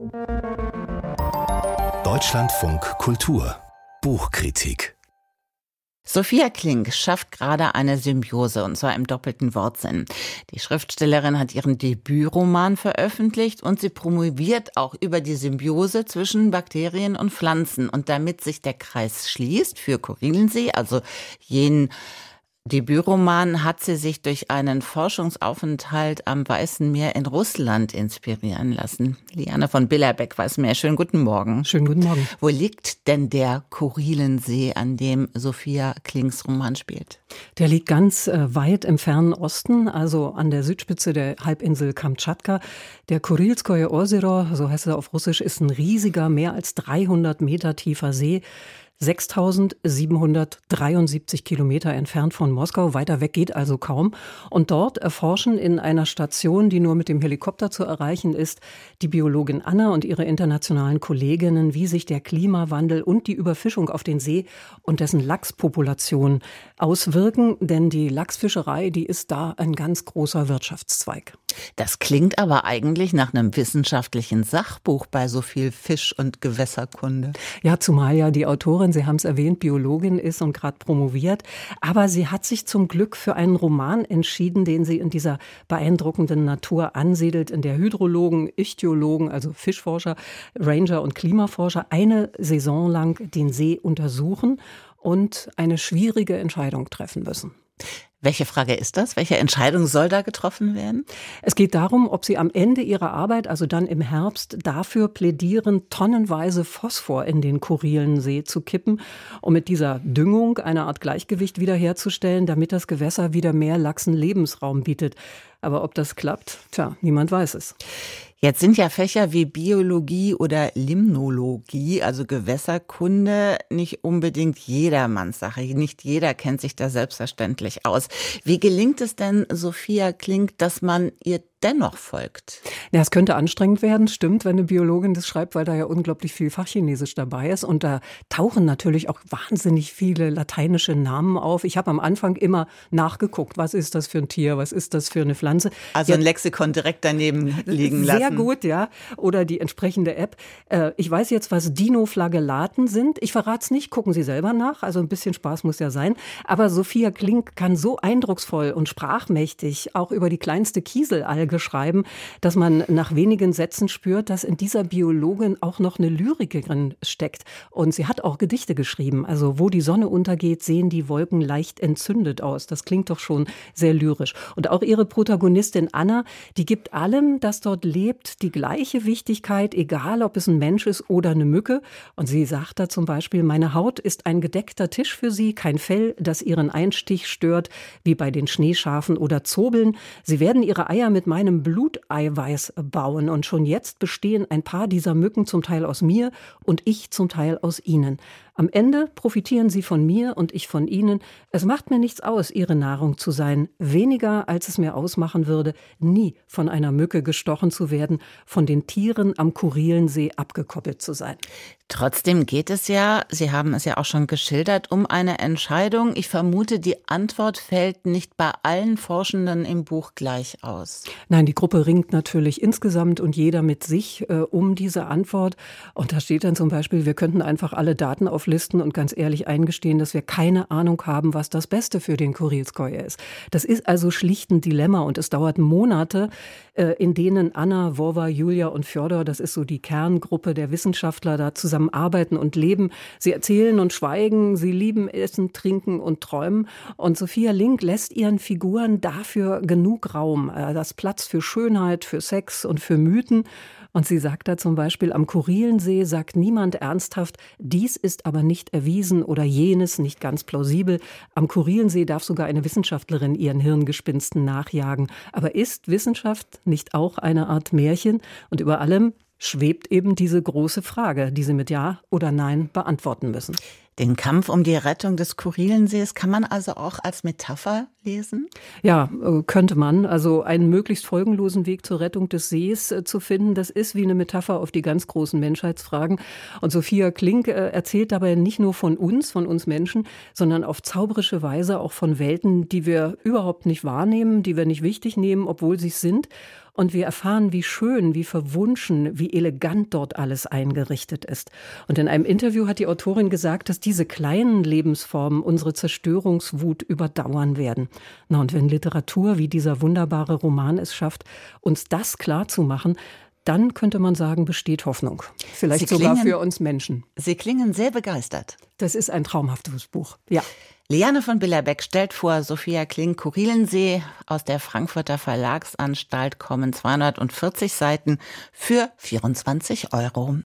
Deutschlandfunk Kultur Buchkritik. Sophia Klink schafft gerade eine Symbiose, und zwar im doppelten Wortsinn. Die Schriftstellerin hat ihren Debütroman veröffentlicht und sie promoviert auch über die Symbiose zwischen Bakterien und Pflanzen. Und damit sich der Kreis schließt für Kurrilensee, also jenen Debütroman, hat sie sich durch einen Forschungsaufenthalt am Weißen Meer in Russland inspirieren lassen. Liane von Billerbeck weiß mehr. Schönen guten Morgen. Schönen guten Morgen. Wo liegt denn der Kurrilensee, an dem Sophia Klinks Roman spielt? Der liegt ganz weit im fernen Osten, also an der Südspitze der Halbinsel Kamtschatka. Der Kurilskoje Ozero, so heißt er auf Russisch, ist ein riesiger, mehr als 300 Meter tiefer See. 6.773 Kilometer entfernt von Moskau. Weiter weg geht also kaum. Und dort erforschen in einer Station, die nur mit dem Helikopter zu erreichen ist, die Biologin Anna und ihre internationalen Kolleginnen, wie sich der Klimawandel und die Überfischung auf den See und dessen Lachspopulation auswirken. Denn die Lachsfischerei, die ist da ein ganz großer Wirtschaftszweig. Das klingt aber eigentlich nach einem wissenschaftlichen Sachbuch bei so viel Fisch- und Gewässerkunde. Ja, zumal ja die Autorin, Sie haben es erwähnt, Biologin ist und gerade promoviert. Aber sie hat sich zum Glück für einen Roman entschieden, den sie in dieser beeindruckenden Natur ansiedelt, in der Hydrologen, Ichthyologen, also Fischforscher, Ranger und Klimaforscher eine Saison lang den See untersuchen und eine schwierige Entscheidung treffen müssen. Welche Frage ist das? Welche Entscheidung soll da getroffen werden? Es geht darum, ob sie am Ende ihrer Arbeit, also dann im Herbst, dafür plädieren, tonnenweise Phosphor in den Kurrilensee zu kippen, um mit dieser Düngung eine Art Gleichgewicht wiederherzustellen, damit das Gewässer wieder mehr Lachsen Lebensraum bietet. Aber ob das klappt, niemand weiß es. Jetzt sind ja Fächer wie Biologie oder Limnologie, also Gewässerkunde, nicht unbedingt jedermanns Sache. Nicht jeder kennt sich da selbstverständlich aus. Wie gelingt es denn, Sophia Klink, dass man ihr dennoch folgt? Ja, es könnte anstrengend werden, stimmt, wenn eine Biologin das schreibt, weil da ja unglaublich viel Fachchinesisch dabei ist. Und da tauchen natürlich auch wahnsinnig viele lateinische Namen auf. Ich habe am Anfang immer nachgeguckt, was ist das für ein Tier, was ist das für eine Pflanze. Also ein Lexikon direkt daneben liegen lassen. Sehr gut, ja. Oder die entsprechende App. Ich weiß jetzt, was Dinoflagellaten sind. Ich verrate es nicht, gucken Sie selber nach. Also ein bisschen Spaß muss ja sein. Aber Sophia Klink kann so eindrucksvoll und sprachmächtig auch über die kleinste Kieselalge schreiben, dass man nach wenigen Sätzen spürt, dass in dieser Biologin auch noch eine Lyrikerin steckt. Und sie hat auch Gedichte geschrieben. Also wo die Sonne untergeht, sehen die Wolken leicht entzündet aus. Das klingt doch schon sehr lyrisch. Und auch ihre Protagonistin Anna, die gibt allem, das dort lebt, die gleiche Wichtigkeit, egal ob es ein Mensch ist oder eine Mücke. Und sie sagt da zum Beispiel, meine Haut ist ein gedeckter Tisch für sie, kein Fell, das ihren Einstich stört, wie bei den Schneeschafen oder Zobeln. Sie werden ihre Eier mit meinem Bluteiweiß bauen. Und schon jetzt bestehen ein paar dieser Mücken zum Teil aus mir und ich zum Teil aus ihnen. Am Ende profitieren sie von mir und ich von ihnen. Es macht mir nichts aus, ihre Nahrung zu sein. Weniger, als es mir ausmachen würde, nie von einer Mücke gestochen zu werden, von den Tieren am Kurrilensee abgekoppelt zu sein. Trotzdem geht es ja, Sie haben es ja auch schon geschildert, um eine Entscheidung. Ich vermute, die Antwort fällt nicht bei allen Forschenden im Buch gleich aus. Nein, die Gruppe ringt natürlich insgesamt und jeder mit sich um diese Antwort. Und da steht dann zum Beispiel, wir könnten einfach alle Daten auflisten und ganz ehrlich eingestehen, dass wir keine Ahnung haben, was das Beste für den Kurilskoje ist. Das ist also schlicht ein Dilemma und es dauert Monate, in denen Anna, Wova, Julia und Fjodor, das ist so die Kerngruppe der Wissenschaftler, da zusammen arbeiten und leben. Sie erzählen und schweigen, sie lieben Essen, Trinken und Träumen. Und Sophia Klink lässt ihren Figuren dafür genug Raum. Das Platz für Schönheit, für Sex und für Mythen. Und sie sagt da zum Beispiel, am Kurrilensee sagt niemand ernsthaft, dies ist aber nicht erwiesen oder jenes nicht ganz plausibel. Am Kurrilensee darf sogar eine Wissenschaftlerin ihren Hirngespinsten nachjagen. Aber ist Wissenschaft nicht auch eine Art Märchen? Und über allem schwebt eben diese große Frage, die Sie mit Ja oder Nein beantworten müssen. Den Kampf um die Rettung des Kurrilensees kann man also auch als Metapher lesen? Ja, könnte man. Also einen möglichst folgenlosen Weg zur Rettung des Sees zu finden, das ist wie eine Metapher auf die ganz großen Menschheitsfragen. Und Sophia Klink erzählt dabei nicht nur von uns Menschen, sondern auf zauberische Weise auch von Welten, die wir überhaupt nicht wahrnehmen, die wir nicht wichtig nehmen, obwohl sie es sind. und wir erfahren, wie schön, wie verwunschen, wie elegant dort alles eingerichtet ist. Und in einem Interview hat die Autorin gesagt, dass diese kleinen Lebensformen unsere Zerstörungswut überdauern werden. Na, und wenn Literatur wie dieser wunderbare Roman es schafft, uns das klarzumachen, dann könnte man sagen, besteht Hoffnung. Vielleicht sogar für uns Menschen. Sie klingen sehr begeistert. Das ist ein traumhaftes Buch, ja. Liane von Billerbeck stellt vor, Sophia Kling, Kurrilensee. Aus der Frankfurter Verlagsanstalt kommen 240 Seiten für 24 €.